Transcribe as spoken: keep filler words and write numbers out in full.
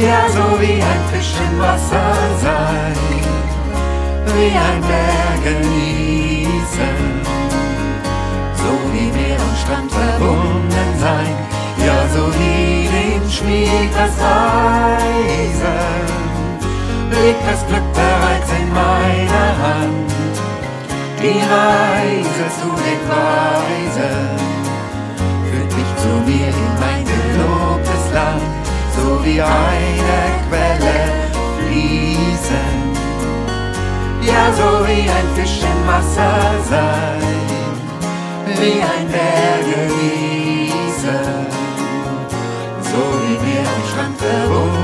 ja, so wie ein Fisch im Wasser sein, wie ein Berg genießen, so wie Meer und Strand verbunden sein, ja, so wie dem Schmied das Eisen, liegt das Glück bereits in meiner Hand. Die Reise zu den Weisen führt mich zu mir in mein gelobtes Land, so wie eine Quelle fließen, ja, so wie ein Fisch im Wasser sein, wie ein Berg genießen, so wie Meer und Strand verbunden.